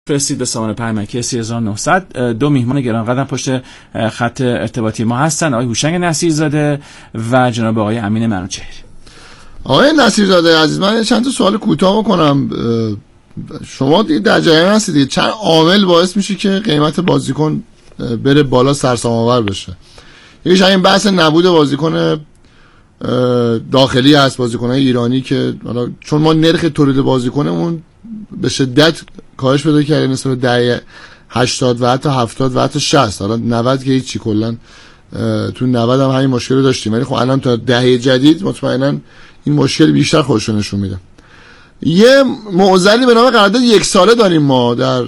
رسید به سامان پرمکی 3900. دو میهمان گرانقدر پشت خط ارتباطی ما هستن، آقای هوشنگ نصیرزاده و جناب آقای امین منوچهری. آقای نصیرزاده عزیز، من چند تا سوال کوتاه بکنم. شما در جریان هستید چند عامل باعث میشه که قیمت بازیکن بره بالا، سرسام آور بشه؟ یکیش این بحث نبود بازیکن داخلی هست، بازیکن‌های ایرانی که حالا چون ما نرخ تولید بازیکنمون به شدت کاهش پیدا کرده نسبت به دهه 80 و حتی 70 و حتی 60. حالا 90 که هیچی، کلا تو 90 هم همین مشکل رو داشتیم، ولی خب الان تا دهه جدید مطمئنا این مشکل بیشتر خودش رو نشون میده. یه معضلی به نام قرارداد 1 ساله داریم ما در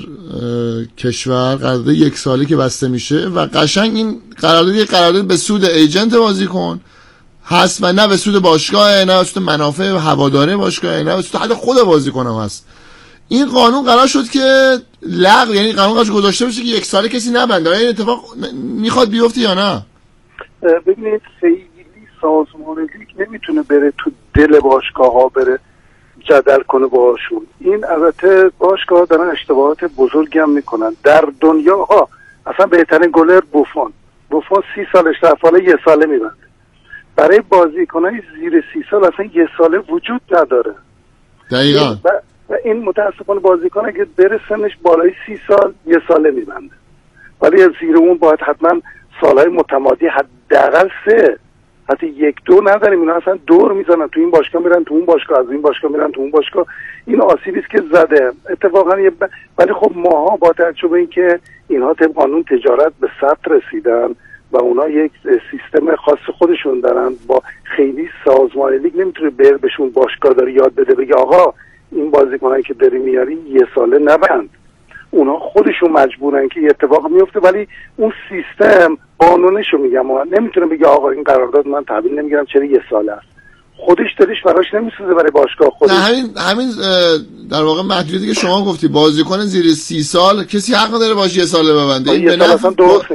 کشور، قرارداد 1 ساله که بسته میشه و قشنگ این قرارداد به سود ایجنت بازیکن هست و نه به سود باشگاه، نه به سود منافع هواداره باشگاه، نه به سود حتی خود بازیکن هم هست. این قانون قرار شد که لغو، یعنی قانون قرار گذاشته بشه که 1 ساله کسی نبنده. این اتفاق میخواد بیفته یا نه؟ ببینید خیلی سازمان لیگ نمیتونه بره تو دل باشگاه‌ها بره جدل کنه باهاشون. این البته باشگاه‌ها دارن اشتباهات بزرگی هم میکنن. در دنیا اصلا بهترین گلر بوفون 30 سالش رفت، حالا 1 ساله میبنده. برای بازیکنای زیر 30 سال اصلا 1 ساله وجود نداره. دقیقاً. و این متاسفانه بازیکن اگه بره سنش بالای 30 سال 1 ساله میبنده، ولی زیر اون باید حتما سالهای متمادی حداقل 3 حتی 1-2 نداریم. اینا اصلا دور میزنن، تو این باشگاه میرن تو اون باشگاه، از این باشگاه میرن تو اون باشگاه. این آسیبی است که زده اتفاقا. ولی خب ماها با توجه به اینکه اینها طبق قانون تجارت به ثبت رسیدن و اونا یک سیستم خاص خودشون دارن، با خیلی سازمان لیگ نمیتونه بهشون باشگاه داره یاد بده بگه آقا این بازیکنایی که داری میاری 1 ساله نبند. اونا خودشون مجبورن که اتفاق میفته، ولی اون سیستم قانونشو میگم نمیتونه بگه آقا این قرارداد من تحویل نمیگیرم چرا 1 ساله است. خودش دلش براش نمیسوزه برای باشگاه خودش. نه همین در واقع محدودیتی که شما گفتی، بازیکن زیر 30 سال کسی حق نداره باشه 1 ساله ببنده. این به نفع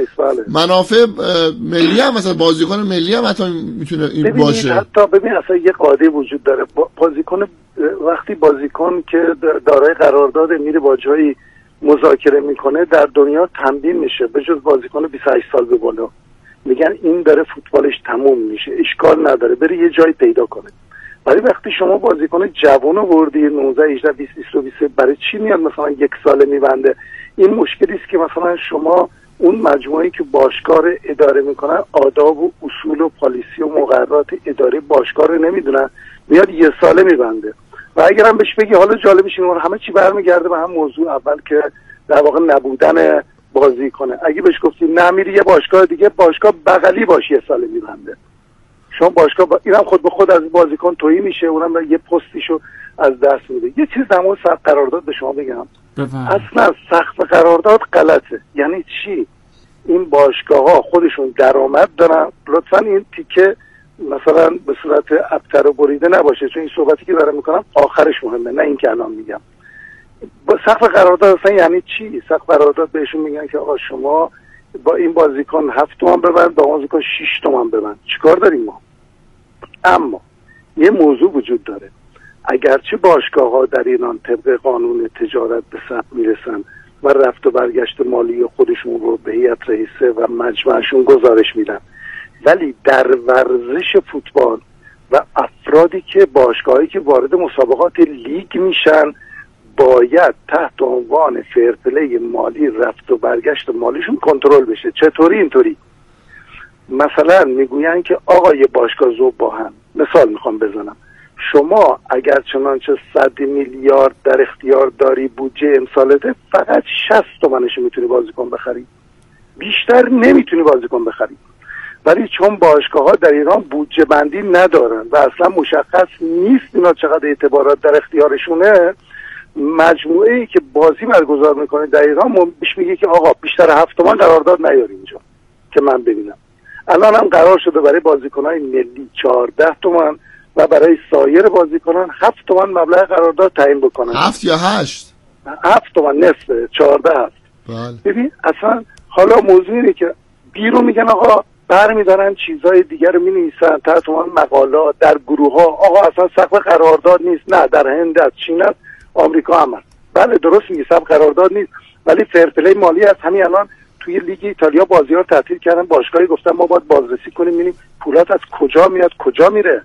منافع ملی هم، مثلا بازیکن ملی هم حتی میتونه این باشه. حتی ببین اصلا یه قاعده وجود داره، بازیکن وقتی بازیکن که دارای قرارداد میره با جایی مذاکره میکنه در دنیا تنبیه میشه، به جز بازیکن 28 سال به بالا میگن این داره فوتبالش تموم میشه، اشکال نداره بره یه جای پیدا کنه. ولی وقتی شما بازیکن جوان آوردی 19 18 20 22 برای چی میاد مثلا 1 ساله میبنده؟ این مشکلی است که مثلا شما اون مجموعه‌ای که باشگاه اداره میکنن آداب و اصول و پالیسی و مقررات اداره باشگاه رو نمیدونن، میاد 1 ساله میبنده. و اگرم بهش بگی حالا جالبش اینه همه چی برمیگرده به هم موضوع اول که در واقع نبودن بازیکن. اگه بهش گفتی نمیری یه باشگاه دیگه، باشگاه بغلی باشه 1 ساله میبنده. شما باشگاه اینم خود به خود از بازیکن تویی میشه، اونم یه پستیشو از دست میده. یه چیز در مورد سقف قرارداد به شما بگم. اصلا سقف قرارداد غلطه. یعنی چی؟ این باشگاه‌ها خودشون درآمد دارن. لطفاً این تیکه مثلا به صورت ابتر و بریده نباشه، چون این صحبتی که دارم میکنم آخرش مهمه، نه این که الان میگم. با سقف قرارداد اصلا یعنی چی؟ سقف قرارداد بهشون میگن که آقا شما با این بازیکن 7 تومن ببند، با بازیکن 6 تومن ببند. چیکار داریم ما؟ اما یه موضوع وجود داره. اگرچه باشگاه‌ها در ایران طبق قانون تجارت به ثبت میرسن و رفت و برگشت مالی خودشون رو به هیئت رئیسه و مجمعشون گزارش میدن، ولی در ورزش فوتبال و افرادی که باشگاهایی که وارد مسابقات لیگ میشن باید تحت عنوان فرپلی مالی رفت و برگشت مالیشون کنترل بشه. چطوری؟ اینطوری مثلا میگوین که آقا یه باشگاه ذوب‌باهن، مثال میخوام بزنم، شما اگر چنانچه 100 میلیارد در اختیار داری بودجه امسالته، فقط 60 تومنش میتونی بازیکن بخری، بیشتر نمیتونی بازیکن بخری. ولی چون باشگاه‌ها در ایران بودجه بندی ندارن و اصلا مشخص نیست اینا چقدر اعتبارات در اختیارشونه، مجموعه‌ای که بازی برگزار میکنه در ایران بهش میگه که آقا بیشتر 7 تومن قرارداد نیاری اینجا که من ببینم. الان هم قرار شده برای بازیکن‌های ملی 14 تومن و برای سایر بازیکنان 7 تومن مبلغ قرارداد تعیین بکنن. 7 یا 8؟ 7 تومن نصف 14 هست. ببین اصلا حالا موضوع اینه که بیرون میگن آقا برمیدارن چیزای دیگر رو مینویسن تحت عنوان مقالات در گروه ها، آقا اصلا سقف قرارداد نیست. نه، در هند است، چین است، آمریکا هم هست. بله درست میگی، سب قرارداد نیست، ولی فرپلی مالی از همین الان توی لیگ ایتالیا بازی‌ها رو تعطیل کردن، باشگاهی گفتن ما باید بازرسی کنیم ببینیم پولات از کجا میاد کجا میره.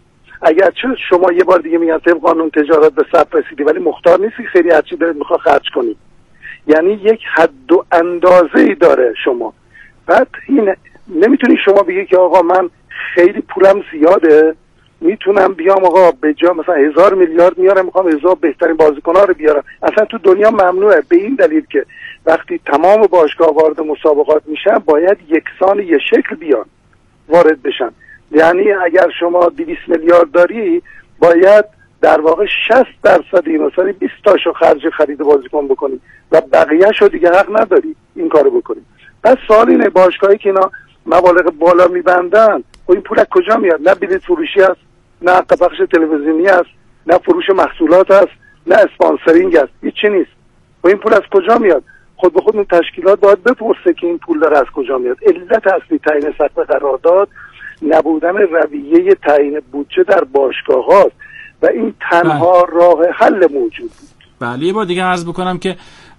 اگر چه شما یه بار دیگه میگن طبق قانون تجارت به ثبت رسیدی ولی مختار نیستی خیلی هرچی دلت میخواد خرج کنی، یعنی یک حد و اندازه‌ای داره شما. بعد این نمیتونی شما بگی که آقا من خیلی پولم زیاده میتونم بیام آقا به جا مثلا 1000 میلیارد میارم میخوام 1000 بهترین بازیکن‌ها رو بیارم. اصلا تو دنیا ممنوعه، به این دلیل که وقتی تمام باشگاه وارد مسابقات میشن باید یکسان یه شکل بیان وارد بشن. یعنی اگر شما 200 میلیارد داری باید در واقع 60% این مثلا 20 تاشو خرج خرید بازیکن بکنی و بقیه‌شو دیگه حق نداری این کارو بکنی. پس سوال اینه باشگاهی که اینا مبالغ بالا میبندن و این پول از کجا میاد؟ نه بلیط فروشی است، نه حق پخش تلویزیونی است، نه فروش محصولات است، نه اسپانسرینگ است، هیچ نیست. و این پول از کجا میاد؟ خود به خود این تشکیلات باید بپرسه که این پول داره از کجا میاد. علت اصلی تعیین سقف قرارداد نبودن رویه تعیین بودجه در باشگاه‌هاست و این تنها راه حل موجود بود. بله یه بار دیگه عرض بکنم که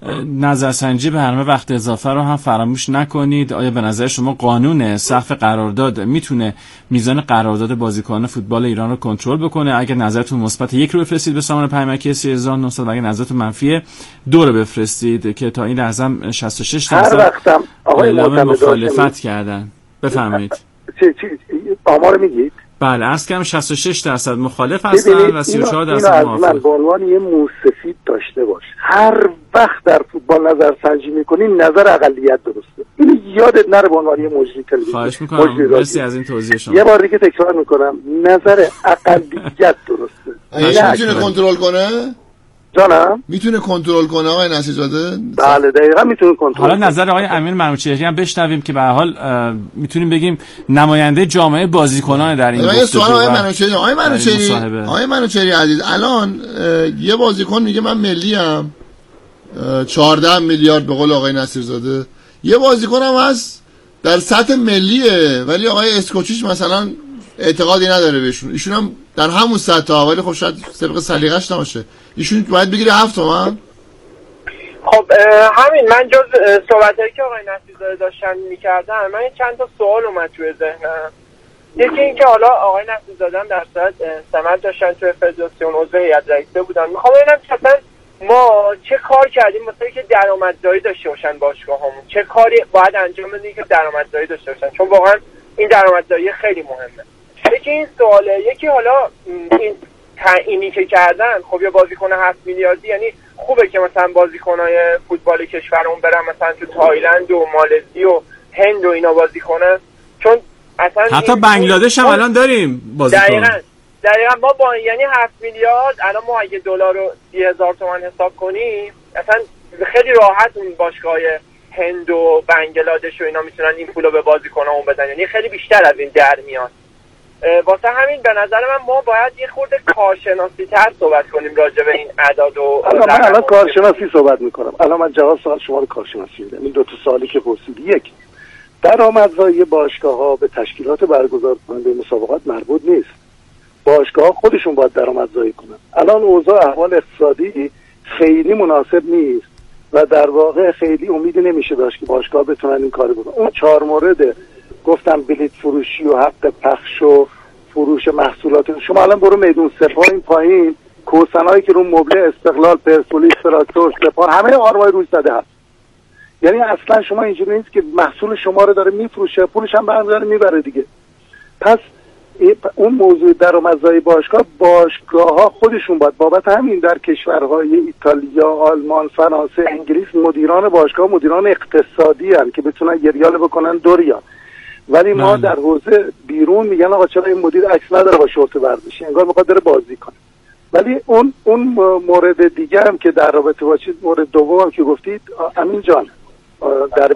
نظرسنجی برنامه وقت اضافه رو هم فراموش نکنید. آیا به نظر شما قانون سقف قرارداد میتونه میزان قرارداد بازیکنان فوتبال ایران رو کنترل بکنه؟ اگر نظرتون مثبت 1 رو بفرستید به سامان پیام مکی 3900 و اگر نظرتون منفی 2 رو بفرستید که تا این لحظه 66% هر وقتم آقای مخالفت کردن. بفرمایید. چی آمار میگید؟ بله عرض کردم 66% مخالف هستن و 34% موافق. من به عنوان یه موسفید داشته باش، هر وقت در فوتبال نظر سنجی میکنی نظر اقلیت درسته، اینو یادت نره به عنوان یه مجری تلویزیون. خواهش میکنم، مرسی از این توضیح شما. یه بار دیگه تکرار میکنم، نظر اقلیت درسته. ایش میتونه کنترل کنه؟ جانم میتونه کنترل کنه آقای نصیرزاده؟ بله دقیقاً میتونه کنترل. حالا نظر آقای امیر منوچهری هم بشنویم که به هر حال میتونیم بگیم نماینده جامعه بازیکنان در این گفتگو. سوال آقای منوچهری عزیز، الان یه بازیکن میگه من ملیم 14 میلیارد به قول آقای نصیرزاده، یه بازیکن هم هست در سطح ملیه ولی آقای اسکوچیچ مثلا اعتقادی نداره بهشون، ایشون هم در همون سطح ها ولی خب شاید طبق سلیقه‌اش نباشه، ایشون باید بگیره 7 تومن. خب همین من جز صحبتایی که آقای نصیرزاده داشتن میکردن من چند تا سوال اومد توی ذهنم. یکی این که حالا آقای نصیرزاده هم در صورت سمت داشتن توی فدراسیون عضو هیئت رئیسه بودن، میخوام ببینم مثلا ما چه کار کردیم مثلا که درآمدزایی داشته باشن باشگاه‌هامون، چه کاری باید انجام بدیم که درآمدزایی داشته باشن، چون واقعا این درآمدزایی خیلی مهمه. یکی این سواله. یکی حالا این تعیینی که کردن، خب یه بازیکن 7 میلیاردی یعنی خوبه که مثلا بازیکنای فوتبال کشورمون برن مثلا تو تایلند و مالزی و هند و اینا بازی کنن، چون اصلا حتی بنگلادش هم الان داریم بازیکن. دقیقاً ما با یعنی 7 میلیارد الان ما اگه دلار رو 30,000 تومان حساب کنیم اصلا خیلی راحت اون باشگاه‌های هند و بنگلادش و اینا میتونن این پولو به بازیکنامون بدن، یعنی خیلی بیشتر از این در میاد. واسه همین به نظر من ما باید یه خورده کارشناسی تر صحبت کنیم راجع به این اعداد و من الان کارشناسی صحبت میکنم. الان من جواب سوال شما رو کارشناسی میدم. این 2 تا سوالی که پرسیدی، یک درآمدزایی باشگاه‌ها به تشکیلات برگزار کننده مسابقات مربوط نیست. باشگاه‌ها خودشون باید درآمدزایی کنن. الان اوضاع احوال اقتصادی خیلی مناسب نیست و در واقع خیلی امیدی نمیشه داشت که باشگاه بتونن این کارو بکنن. اون 4 مورد گفتم بلیط فروشی و حق پخش و فروش محصولات، شما الان برو میدون سپاه این پایین کوسنایی که رو مبل استقلال، پرسپولیس، تراکتور، سپاه همه آرمای روی زده هست. یعنی اصلا شما اینجوری نیست که محصول شما رو داره میفروشه پولش هم برمی‌داره میبره دیگه. پس اون موضوع درآمدزایی باشگاه‌ها خودشون باید بابت همین در کشورهای ایتالیا، آلمان، فرانسه، انگلیس مدیران باشگاه مدیران اقتصادی هستند که بتونن یه ریال بکنن 2 ریال. ولی ما در حوزه بیرون میگن آقا چرا این مدیر عکس نداره با شورت ورزشی، انگار میخواد بره بازی کنه. ولی اون مورد دیگه هم که در رابطه با چیز مورد دوم هم که گفتید امین جان، در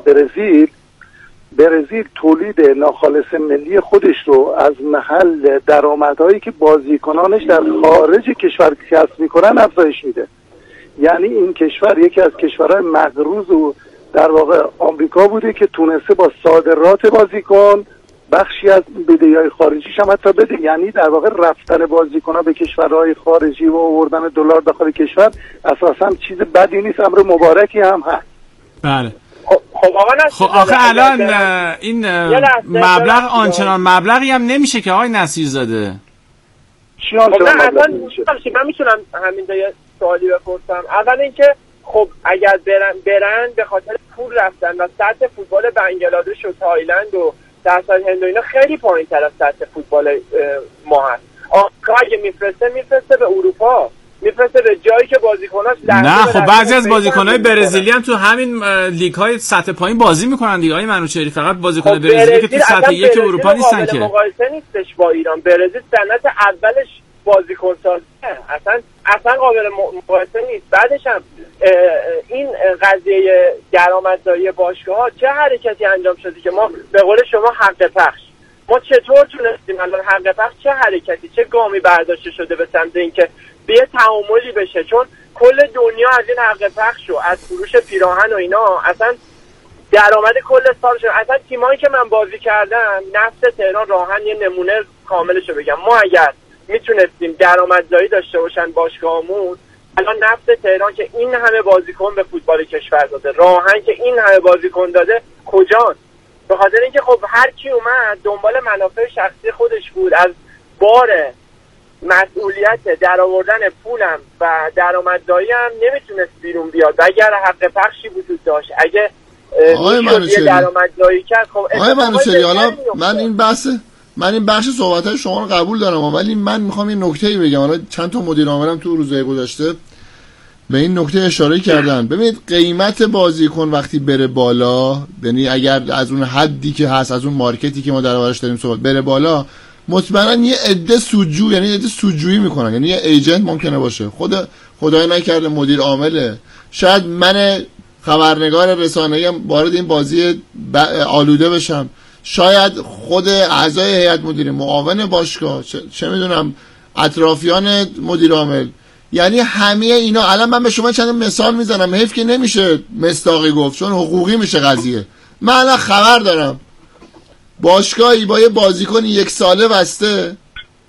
برزیل تولید ناخالص ملی خودش رو از محل درآمدهایی که بازیکنانش در خارج کشور کسب میکنن افزایش میده. یعنی این کشور یکی از کشورهای مغروض و در واقع آمریکا بوده که تونسته با صادرات بازیکن بخشی از بدهی‌های خارجیش هم حتی بده، یعنی در واقع رفتن بازیکن‌ها به کشورهای خارجی و آوردن دلار داخل کشور اساساً چیز بدی نیست، امر مبارکی هم هست. بله. خب آخه الان این مبلغ آنچنان مبلغی هم نمیشه که آقای نصیرزاده. من میتونم همین یه سوالی بپرسم. اول اینکه خب اگر برن به خاطر پول رفتن و سطح فوتبال بنگلادش و تایلند و در سطح هند و اینا خیلی پایین‌تر از سطح فوتبال ما هست. آخه اگه میفرسته به اروپا، میفرسته به جایی که بازیکناش نه خب بعضی از بازیکن‌های برزیلی هم تو همین لیگ‌های سطح پایین بازی میکنن دیگه آقای منوچهری. فقط بازیکن برزیلی که تو سطح یک اروپا نیستن که. مقایسه نیستش با ایران. برزیل صنعت اولش بازیکن سازی اصلا قابل مقایسه نیست. بعدش هم این قضیه درآمدزایی باشگاه‌ها چه حرکتی انجام شده که ما به قول شما حق پخش، ما چطور تونستیم الان حق پخش چه حرکتی چه گامی برداشته شده به سمت اینکه به تعاملی بشه، چون کل دنیا از این حق پخش و از فروش پیراهن و اینا اصلا درآمد کل سال شد. اصلا تیمایی که من بازی کردم، نفت تهران، راهن، یه نمونه کاملشو بگم، ما اگر میتونستیم درآمدزایی داشته باشن باشگاهمون، الان نفت تهران که این همه بازیکن به فوتبال کشور داده، راهن که این همه بازیکن داده، کجان؟ به خاطر اینکه خب هر کی اومد دنبال منافع شخصی خودش بود، از بار مسئولیت در آوردن پولم و درآمدزایی هم نمیتونست بیرون بیاد. اگر حق پخشی وجود داشت، اگه میشد درآمدزایی کرد، خب آقای منوچهری، حالا من این بخش صحبت‌های شما رو قبول دارم، ولی من میخوام یه نکته‌ای بگم. حالا چند تا مدیر عاملم تو روزهای گذشته به این نکته اشاره کردن. ببینید قیمت بازیکن وقتی بره بالا، یعنی اگر از اون حدی که هست، از اون مارکتی که ما دربارش داریم صحبت بره بالا، مطمئنا یه عده سودجو، یعنی عده سودجویی میکنن، یعنی یه ایجنت ممکنه باشه، خدای نکرده مدیر عامله، شاید من خبرنگار رسانه‌ای هم وارد این بازی آلوده بشم، شاید خود اعضای هیئت مدیره، معاون باشگاه، چه میدونم اطرافیان مدیر عامل، یعنی همه اینا. الان من به شما چند مثال میزنم، حیف که نمیشه مصداقی گفت چون حقوقی میشه قضیه. من الان خبر دارم باشگاهی با یه بازیکن 1 ساله بسته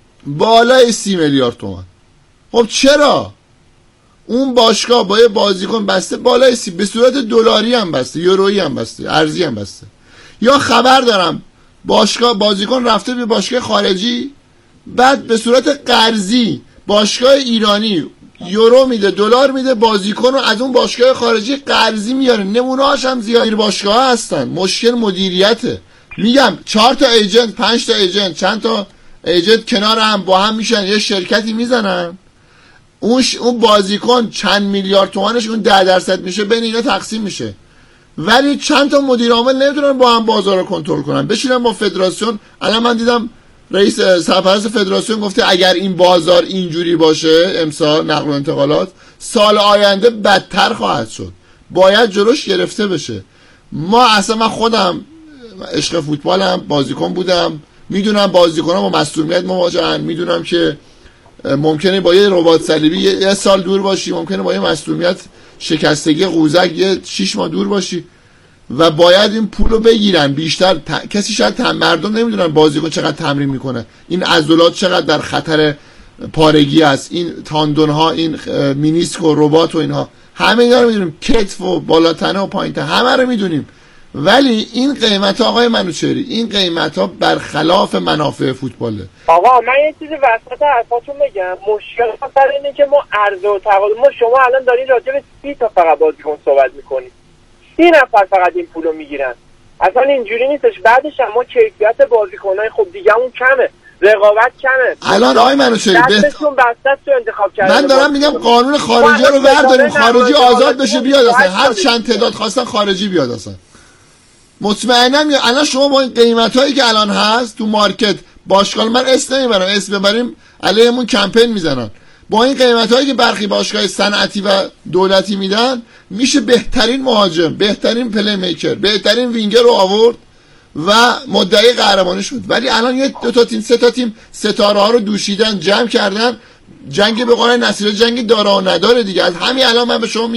بالای 30 میلیارد تومان. خب چرا؟ اون باشگاه با یه بازیکن بسته بالای 30، به صورت دلاری هم بسته، یورویی هم بسته، ارزی هم بسته. یا خبر دارم بازیکن رفته به باشگاه خارجی، بعد به صورت قرضی باشگاه ایرانی یورو میده، دلار میده، بازیکن رو از اون باشگاه خارجی قرضی میاره. نمونه‌هاش هم زیاد باشگاه هستن. مشکل مدیریته. میگم 4 تا ایجنت، 5 تا ایجنت، چند تا ایجنت کنار هم با هم میشن یه شرکتی میزنن، اون بازیکن چند میلیارد تومانش اون 10% میشه، بین اینا تقسیم میشه. ولی چند تا مدیر عامل نمیتونن با هم بازار رو کنترل کنن، بشینن با فدراسیون. الان من دیدم رئیس سرپرست فدراسیون گفته اگر این بازار اینجوری باشه، امسال نقل و انتقالات، سال آینده بدتر خواهد شد، باید جلوش گرفته بشه. من خودم عشق فوتبالم، بازیکن بودم، میدونم بازیکن‌ها با مسئولیت مواجهن، میدونم که ممکنه با یه رباط صلیبی یه سال دور باشی، ممکنه با یه مسئولیت شکستگی قوزک یه 6 ماه دور باشی و باید این پولو بگیرن بیشتر. کسی شاید مردم نمیدونن بازیکن چقدر تمرین میکنه، این عضلات چقدر در خطر پارگی است، این تاندون ها، این مینیسک و رباط و اینها، همه اینا رو میدونیم، کتف و بالاتنه و پایینتنه، همه رو میدونیم. ولی این قیمت ها آقای منوچهری، این قیمت ها برخلاف منافع فوتباله. آقا من یه چیزی وسط حرفاتون بگم، مشکل سر اینه که ما عرضه و تقاضا، ما شما الان دارین راجع به 30 تا فقط بازیکن صحبت میکنید، 30 نفر فقط این پولو میگیرن. اصلا اینجوری نیستش. بعدش هم ما کیفیت بازیکنای خب دیگه اون کمه، رقابت کمه. الان آقای منوچهری دستشون بسته تو انتخاب کردن. من دارم میگم قانون خارجی رو برداریم، خارجی آزاد بشه بیاد، اصلا هر چند تعداد خواستن خارجی بیاد. اصلا مطمئنم الان شما با این قیمتایی که الان هست تو مارکت، باشگاه من اسم نمیبرم، اسم ببریم علیهمون کمپین میزنن، با این قیمتایی که برخی باشگاه صنعتی و دولتی میدن، میشه بهترین مهاجم، بهترین پلی میکر، بهترین وینگر رو آورد و مدعی قهرمانی شد. ولی الان یه 2 تا تیم 3 تا تیم ستاره ها رو دوشیدن، جمع کردن. جنگ به قول نصیر، جنگ داره و نداره دیگه. از همین الان من به شما میگم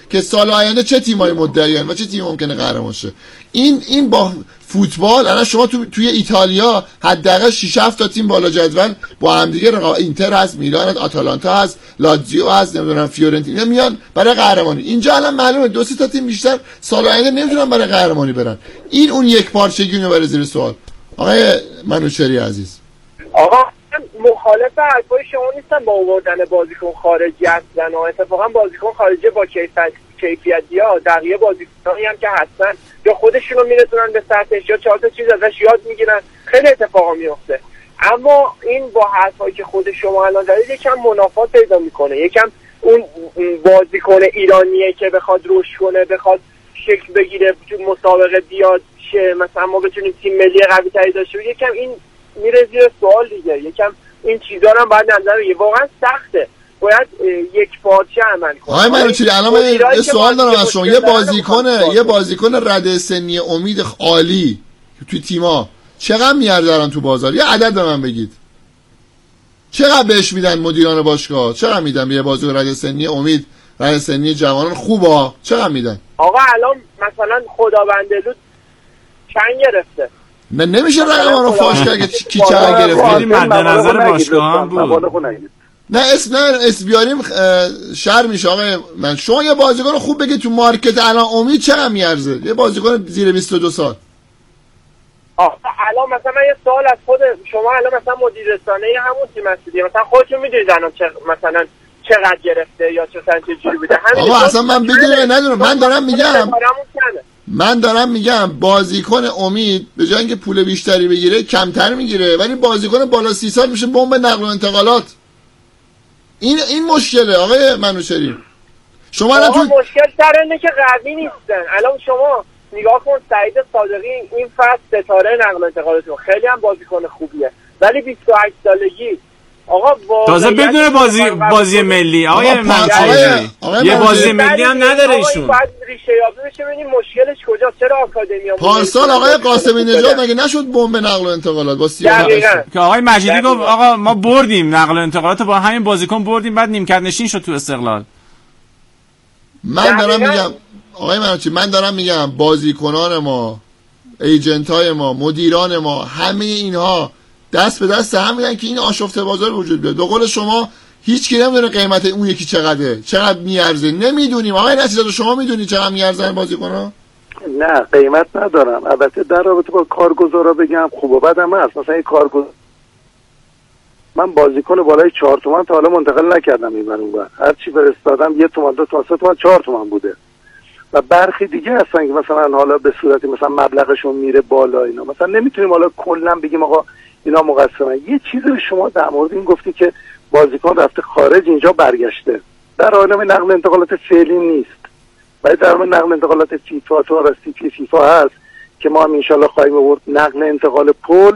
که سال آینده چه تیمایی مدعیان و چه تیم ممکنه قهرمان شه. این با فوتبال الان شما توی ایتالیا حداقل 6 7 تا تیم بالا جدول با هم دیگه اینتر هست، میلان، آتالانتا هست، لاتزیو هست، نمیدونم فیورنتینا میان برای قهرمانی. اینجا الان معلومه 2 3 تا تیم بیشتر سال آینده نمیتونن برای قهرمانی برن. این اون یک پارچگی میبره زیر سوال. آقای منوچهری عزیز، آقا مخالف حرفای شما نیستم با آوردن بازیکن خارجی اصلا. اتفاقا بازیکن خارجی با کیفیتی‌ها دقیقه بازیکنایی هم که هستن یا خودشونو میرسونن به سطحش یا 4 تا چیز ازش یاد میگیرن، خیلی اتفاقا میفته. اما این با حرفایی که خود شما الان دارید یکم منافات پیدا میکنه. یکم اون بازیکن ایرانیه که بخواد رشد کنه، بخواد شکل بگیره، تو مسابقه بیاد شه، مثلا ما بتونیم تیم ملی قوی تری داشته باشیم، یکم این میره زیر سوال دیگه. یکم این چیزا رو باید نظر بگیریم. واقعا سخته، باید یک پارچه عمل کنه. آقای منوچهری الان من یه سوال دارم از شما. یه بازیکن رده سنی امید عالی توی تیم‌ها چقدر میارزن تو بازار؟ یه عدد به من بگید. چقدر بهش میدن مدیران باشگاه؟ چقدر میدن به یه بازیکن رده سنی امید، رده سنی جوانان خوبا؟ چقدر میدن؟ آقا الان مثلا خداوندلو چند گرفته؟ نمیشه رقم رو فاش کرد که کی چقدر گرفته. خیلی مد نظر باشگاه هم بود. نه اسم بیاریم شر میشه. آقای من شما یه بازیکن خوب بگید تو مارکت الان امید چقدر میارزه؟ یه بازیکن زیر 22 سال. الان مثلا من یه سوال از خود شما، الان مثلا مدیر رسانه همون تیم هستید، مثلا خودتون میدونید الان مثلا چقدر گرفته یا چه جوری بوده؟ آقا اصلا من بدونم ندونم. من دارم میگم بازیکن امید به جای اینکه پول بیشتری بگیره کمتر میگیره، ولی بازیکن بالا 30 سال میشه بمب نقل و انتقالات. این مشکله آقای منوچهری. شما الان تو مشکل سر اینه که قوی نیستن. الان شما نگاه کن سعید صادقی این فصل ستاره نقل و انتقالاتون خیلی هم بازیکن خوبیه، ولی 28 سالگی. آقا تازه بدون بازی ملی آقای منوچهری یه بازی ملی هم نداره ایشون. باید ریشه یابی بشه ببینیم مشکلش کجاست. چرا آکادمی پارسال آقای قاسمی نژاد مگه نشد بمب نقل و انتقالات با 38 که آقای مجیدی گفت آقا ما بردیم نقل و انتقالات با همین بازیکن بردیم، بعد نیمکت نشین شد تو استقلال. من دارم میگم آقای منوچهری، من دارم میگم بازیکنان ما، ایجنتای ما، مدیران ما، همه اینها دست به دست هم میدن که این آشفته بازار وجود بیاد. به قول شما هیچ کی نمیدونه قیمت اون یکی چقدره، چقدر میارزه. نمیدونیم. آقای نصیرزاده شما میدونید چقدر میارزن بازیکن‌ها؟ نه قیمت ندارم. البته در رابطه با کارگزارا بگم خوب و بدم هست. مثلا این کارگزار من بازیکن بالای 4 تومن تا حالا منتقل نکردم این اونور. هر چی فرستادم 1 تومن 2 تومن 3 تومن 4 تومن بوده. و برخی دیگه هستن که مثلا حالا به صورتی مثلا مبلغشون میره بالا اینا. مثلا نمیتونیم حالا کلا بگیم آقا اینا مقصرن. یه چیزی رو شما در مورد این گفتی که بازیکن رفته خارج اینجا برگشته. در عالم نقل انتقالات فعلی نیست. ولی در عالم نقل انتقالات فیفا تو راستی فیفا هست که ما هم ان شاءالله خواهیم آورد. نقل انتقال پول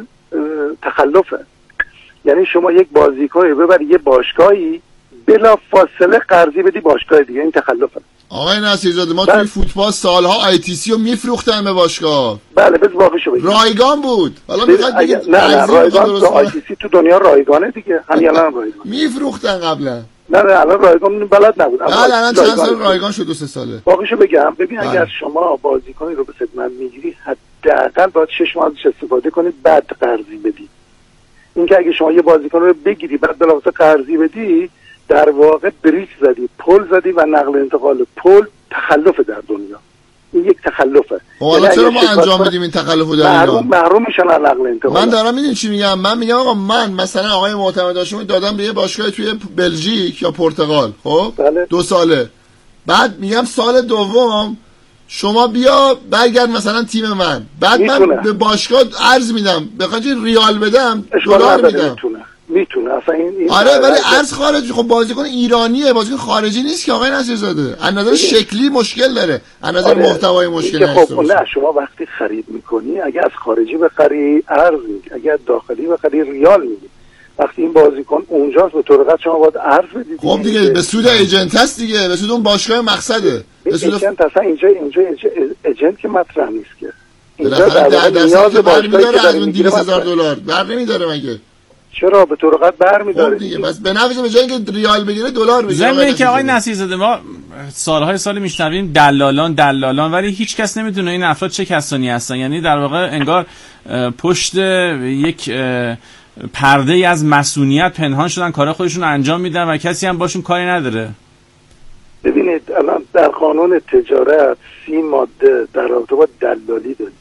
تخلفه. یعنی شما یک بازیکن رو ببری یه باشگاهی بلا فاصله قرضی بدی باشگاه دیگه، این تخلفه. آقای نصیرزاده ما توی فوتبال سالها ITC رو میفروختن به باشگاه. بله بس واقعیشو بگید. رایگان بود. حالا میخواد بگید نه رایگان تو ITC تو دنیا رایگانه دیگه. همین الان رایگان. میفروختن قبلا. نه الان رایگان بلد نبود. الان چند سال رایگان شد 2 3 ساله. واقعیشو بگم ببین اگر شما بازیکنی رو به خدمت میگیری حداقل باید 6 ماه ازش استفاده کنید بعد قرضی بدی. اینکه اگه شما یه بازیکن رو بگیری بعد بلافاصله قرضی بدی در واقع بریک زدی، پل زدی و نقل انتقال پل تخلف در دنیا. این یک تخلفه. حالا چرا ما انجام میدیم این تخلفو در ایران؟ محروم میشن از نقل انتقال. من دارم میدونی چی میگم؟ من میگم آقا من مثلا آقای معتمد هاشمی دادم به یه باشگاه توی بلژیک یا پرتغال، خب بله. 2 ساله. بعد میگم سال دوم شما بیا برگرد مثلا تیم من. بعد من به باشگاه عرض میدم بخوام ریال بدم دلار میدم. میتونه اصلا این آره ولی ارز خارجی. خب بازیکن ایرانیه، بازیکن خارجی نیست که آقای نصیرزاده. از نظر شکلی مشکل داره، از نظر محتوایی مشکل نداره. خب نه شما وقتی خرید میکنی اگه از خارجی بخری ارز میگی، اگه داخلی بخری ریال میگی. وقتی این بازیکن اونجاست به طور قطع شما باید ارز بدید. خب دیگه به سود ایجنت هست دیگه، به سود اون باشگاه مقصده. به سود ایجنت اصلا اینجا ایجنت که مطرح نیست که. اینجا نیاز باشگاهی که از اون $200,000 بر نمیداره مگه. چرا به طور قد برمی‌داره دیگه. بس به نفعش به جای اینکه ریال بگیره دلار بگیره. ضمن که آقای نصیرزاده ما سال میشنویم دلالان ولی هیچ کس نمیدونه این افراد چه کسانی هستن. یعنی در واقع انگار پشت یک پرده ای از مسئولیت پنهان شدن، کار خودشون رو انجام میدن و کسی هم باشون کاری نداره. ببینید الان در قانون تجارت 30 ماده در رابطه با دلالی داریم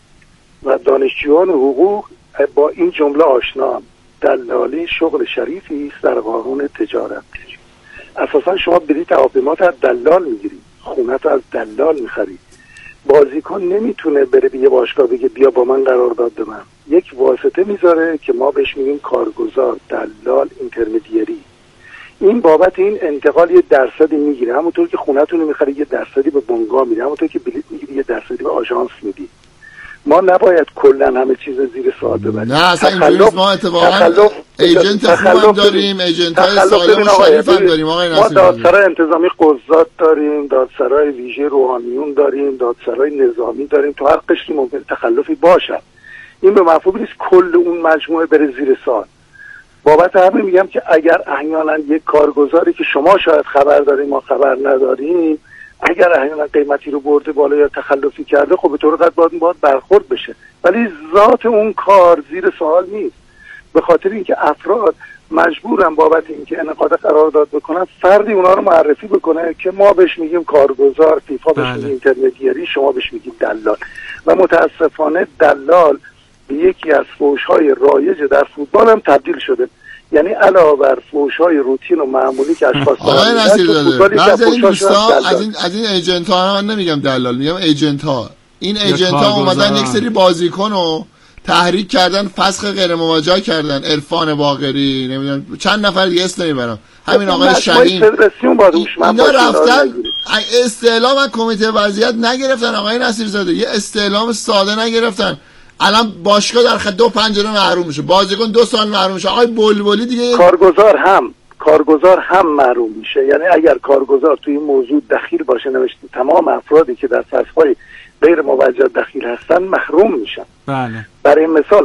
و دانشجویان حقوق با این جمله آشنان. دلالی شغل شریفی است در قانون تجارت. اساسا شما بلیط هواپیمات از دلال میگیری، خونت از دلال میخری. بازیکن نمیتونه بره به یه باشگاه بگه بیا با من قرارداد به من. یک واسطه میذاره که ما بهش میگیم کارگزار، دلال، اینترمدیری. این بابت این انتقال یه درصدی میگیره، همونطور که خونتون رو میخری یه درصدی به بنگاه میده، همونطور که بلیط میگیری یه درصدی به آژانس میدی. ما نباید کلا همه چیز زیر سوال ببریم. نه اصلا اینجوریه. ما اتفاقا ایجنت خوبم داریم، ایجنت‌های سالم و شریف هم داریم آقای نصیرزاده. ما دادسرای انتظامی قضات داریم، دادسرای ویژه روحانیون داریم، دادسرای نظامی داریم. تو هر قشری ممکن تخلفی باشد. این به مفهوم نیست کل اون مجموعه بره زیر سوال. بابت همین میگم که اگر احیانا یک کارگزاری که شما شاید خبر داریم ما خبر نداریم، اگر احیانا قیمتی رو برده بالا یا تخلفی کرده، خب به طور قطعی باید برخورد بشه، ولی ذات اون کار زیر سوال نیست. به خاطر اینکه افراد مجبورن بابت اینکه انعقاد قرارداد بکنن فردی اونا رو معرفی بکنه که ما بهش میگیم کارگزار، فیفا بهش میگیم اینترمدیری، شما بهش میگیم دلال. و متاسفانه دلال به یکی از فحش‌های رایج در فوتبال هم تبدیل شده. یعنی علاوه بر فحش‌های روتین و معمولی که اشخاص آقای نصیرزاده بعضی این دوستا از این ایجنت ها، من نمیگم دلال، میگم ایجنت ها، این ایجنت ها اومدن یک سری بازیکن رو تحریک کردن، فسخ غیر مواجه کردن. عرفان باقری، نمیدونم چند نفر دیگه اسم نمیبرم، همین آقای شاهین، اینا رفتن استعلام از کمیته وضعیت نگرفتن. آقای نصیرزاده یه استعلام ساده نگرفتن. الان باشگاه در 2 پنجره محروم میشه، بازیکن 2 سال محروم میشه. آقای بلبلی دیگه کارگزار هم محروم میشه. یعنی اگر کارگزار توی این موضوع دخیل باشه، نوشته تمام افرادی که در فسخ‌های غیر موجه دخیل هستن محروم میشن. بله. برای مثال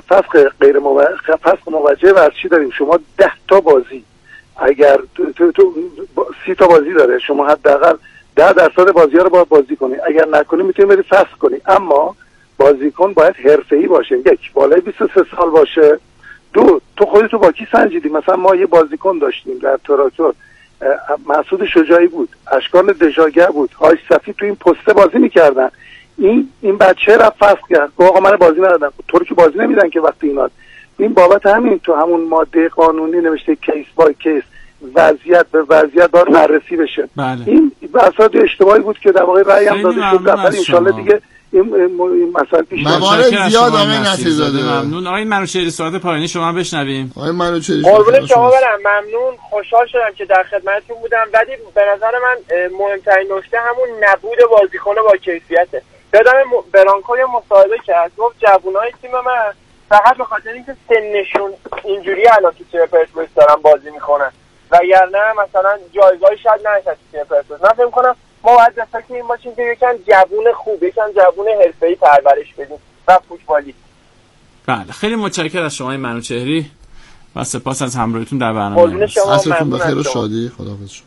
فسخ موجه ورزشی داریم. شما 10 تا بازی، اگر تو 30 تا بازی داره، شما حداقل 10% بازی‌ها رو باید بازی کنی. اگر نکنی میتونی بری فسخ کنی. اما بازیکن باید حرفه‌ای باشه. 1 بالای 23 سال باشه. 2 تو خودتو با کی سنجیدی؟ مثلا ما یه بازیکن داشتیم در تراکتور، مسعود شجاعی بود، اشکان دژاگر بود، هاش صفی تو این پسته بازی میکردن. این بچه را فسخ کرد. آقا من بازی ندادم. تو رو که بازی نمیدن که وقتی اینات. این بابت همین تو همون ماده قانونی نوشته کیس بای کیس، وضعیت به وضعیت باید بررسی بشه. بله. این بحثات اشتباهی بود که در واقع رأی هم داده شد. ان شاءالله دیگه این مسئله پیش موارد زیاد آقای نصیرزاده. ممنون. آقای منوچهری صحبت پایانی شما بشنویم. آقای منوچهری قربون شما برم. ممنون، خوشحال شدم که در خدمتتون بودم. ولی به نظر من مهمترین نکته همون نبود بازیکن با کیفیته. یادم برانکو یه مصاحبه کرد، گفت جوونای تیم من فقط به خاطر اینکه سنشون اینجوری الان تو تیم پرسپولیس دارن بازی میکنن، وگرنه مثلا جایگاهی شاید نشه تو تیم پرسپولیس. من فکر می‌کنم ما باید به فکر این باشیم که یکم جوون خوب، یکم جوون حرفه‌ای پرورش بدیم و فوتبالی. بله، خیلی متشکرم از شما منوچهری و سپاس از همراهیتون در برنامه. عصرتون بخیر و شادی. خداحافظ.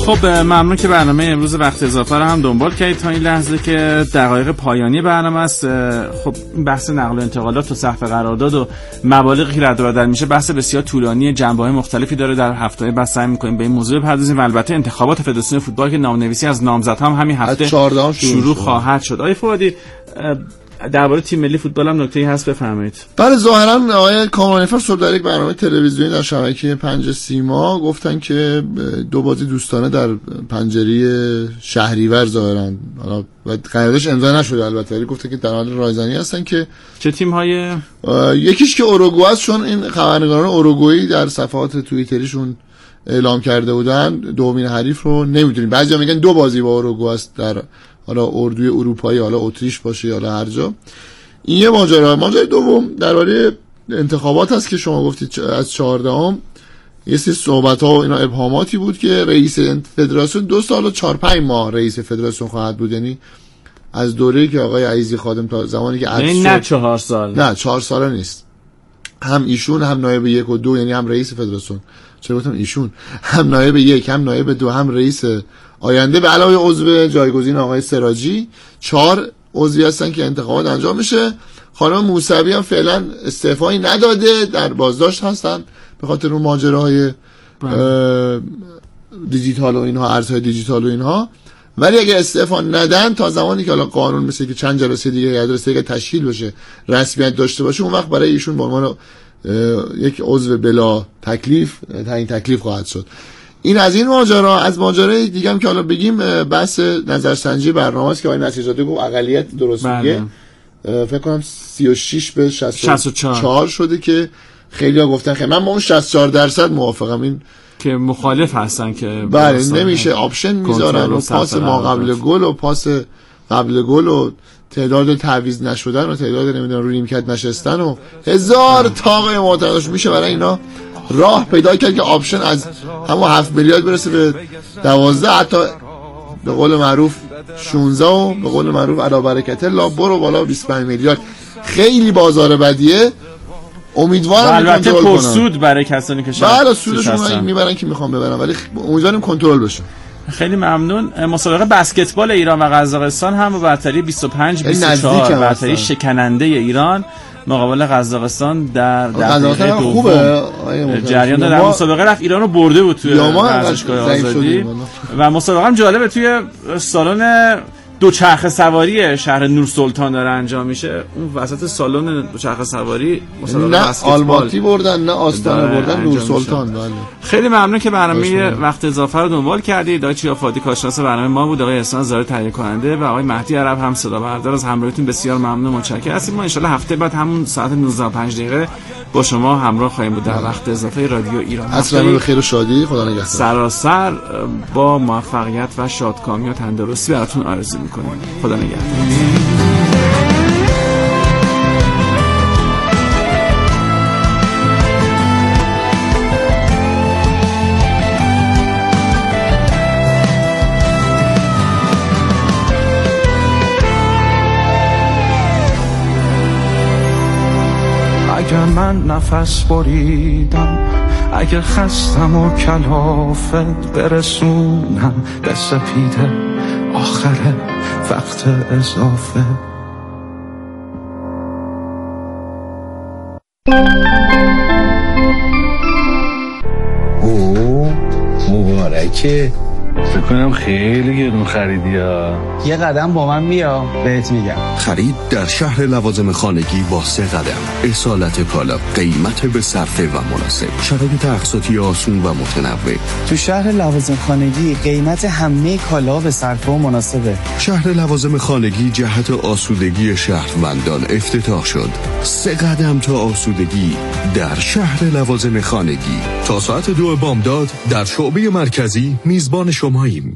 خب ممنون که برنامه امروز وقت اضافه رو هم دنبال کردید تا این لحظه که دقایق پایانی برنامه است. خب این بحث نقل و انتقالات و سقف قرارداد و مبالغی که رد و بدل میشه بحث بسیار طولانی جنبه‌های مختلفی داره. در هفته‌های بعد سعی می‌کنیم به این موضوع بپردازیم و البته انتخابات فدراسیون فوتبال که نامنویسی از نامزدها هم همین هفته شروع خواهد شد. آقای فؤادی درباره تیم ملی فوتبال هم نکته‌ای هست بفرمایید. بله ظاهرا آقای کامرانفر صبح در یک برنامه تلویزیونی در شبکه 5 سیما گفتن که 2 بازی دوستانه در پنجره شهریور ظاهرا حالا قراردادش امضا نشده البته ولی گفته که در حال رایزنی هستن که چه تیم‌های یکیش که اوروگوئه است، چون این خبرنگاران اوروگوئی در صفحات توییتریشون اعلام کرده بودن دومین حریف رو نمیدونیم. بعضیا میگن 2 بازی با اوروگوئه است در حالا اردوی اروپایی، حالا اتریش باشه یا هر جا. این یه ماجرای دوم درباره انتخابات هست که شما گفتید از 14ام یه سری صحبت‌ها و اینا ابهاماتی بود که رئیس فدراسیون 2 سال و 4-5 ماه رئیس فدراسیون خواهد بود، یعنی از دوره‌ای که آقای عزیزی خادم تا زمانی که نه 4 سال، نه 4 ساله نیست، هم ایشون هم نایب 1 و 2، یعنی هم رئیس فدراسیون، چرا گفتم ایشون، هم نایب 1 هم نایب 2 هم رئیس آینده به علاوه عضو جایگزین آقای سراجی 4 عضوی هستن که انتخابات انجام میشه. خانم موسوی هم فعلا استعفایی نداده، در بازداشت هستن به خاطر اون ماجراهای دیجیتال و اینها، ارزهای دیجیتال و اینها، ولی اگه استعفا ندن تا زمانی که حالا قانون مثل که چند جلسه دیگه یا جلسه دیگه تشکیل بشه رسمیت داشته باشه، اون وقت برای ایشون به عنوان یک عضو بلا تکلیف تعیین تکلیف خواهد شد. این از این ماجرا. از ماجرای دیگه هم که حالا بگیم بحث نظرسنجی برنامه است که آقای نصیرزاده گفت اقلیت درست میگه، فکر کنم 36 به 64 شده که خیلی‌ها گفتن خیلی، من با اون 64% موافقم، این که مخالف هستن که بله نمیشه آپشن میذارن و پاس ما قبل گل و پاس قبل گل و تعداد تعویض نشدن و تعداد نمیدونم روی نیمکت نشستن و هزار تاقه معتقدش میشه برای اینا راه پیدا کرد که آپشن از همون 7 میلیارد برسه به 12، حتی به قول معروف 16 و به قول معروف علا برکت الله برو بالا 25 میلیارد. خیلی بازار بدیه. امیدوارم البته پرسود برای کسانی که بله سودشون میبرن که میخوام ببرن، ولی امیدوارم کنترل بشه. خیلی ممنون. مسابقه بسکتبال ایران و قزاقستان هم با برتری 25-24 برتری شکننده ایران مقابل قزاقستان در دقیقه دوم جریان داره. در مسابقه رفت ایران رو برده بود توی ورزشگاه آزادی و مسابقه هم جالبه، توی سالن دوچرخه سواری شهر نور سلطان داره انجام میشه. اون وسط سالن دوچرخه سواری مسابقه بسکتبال نه آلماتی بردن نه آستانه بردن، نور سلطان. بله خیلی ممنون که برنامه وقت اضافه رو دنبال کردید. آقای چیافادی کارشناس برنامه ما بود، آقای احسان زاره تهیه کننده و آقای مهدی عرب هم صدا بردار. از همراهیتون بسیار ممنون، متشکرم هستیم. ما ان شاءالله هفته بعد همون ساعت 19:05 با شما همراه خواهیم بود در وقت اضافه رادیو ایران. اصلا به خیر و شادی، خدا نگهدار، سراسر با موفقیت و شادکامی و تندرستی براتون آرزو می‌کنم. خدا نگهدار. اگر من نفس بریدم، اگر خستم و کلافت برسونم به سپیده آخر وقت اضافه. مبارکه. فکر کنم خیلی گرون خریدی ها. یه قدم با من بیا بهت میگم. خرید در شهر لوازم خانگی با 3 قدم. اصالت کالا، قیمت به صرفه و مناسب، شرایط اقساطی آسون و متنوع. تو شهر لوازم خانگی قیمت همه کالا به صرفه و مناسبه. شهر لوازم خانگی جهت آسودگی شهروندان افتتاح شد. 3 قدم تا آسودگی در شهر لوازم خانگی. تا ساعت 2 بامداد در شعبه مرکزی میزبان شماییم.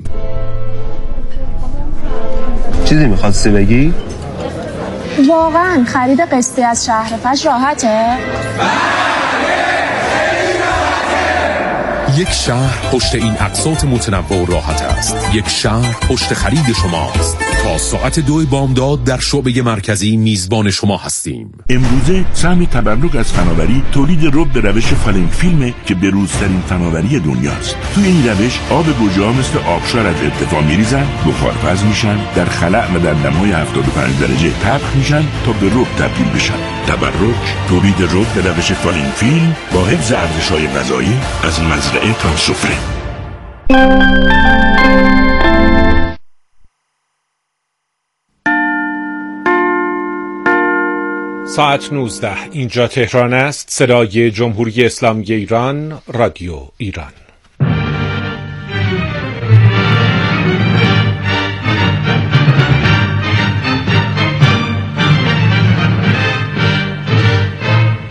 چیزی میخواستی بگی؟ واقعا خرید قسطی از شهر فش راحته؟ یک شهر پشت این اقساط متنوع و راحت است. یک شهر پشت خرید شماست. تا ساعت 2 بامداد در شعبه مرکزی میزبان شما هستیم. امروزه سهم تبرک از فناوری تولید رب به روش فالنگ فیلمه که بروزترین فناوری دنیاست. توی این روش آب گوجه‌ها مثل آبشار از ارتفاع میریزن، بخارپز میشن، در خلأ و در دم‌های 75 درجه طبخ میشن تا به رب تبدیل بشن. تبرک تولید رب به روش فالنگ فیلم با حفظ ارزش‌های غذایی از مزرعه تا سفره. ساعت 19 اینجا تهران است. صدای جمهوری اسلامی ایران، رادیو ایران.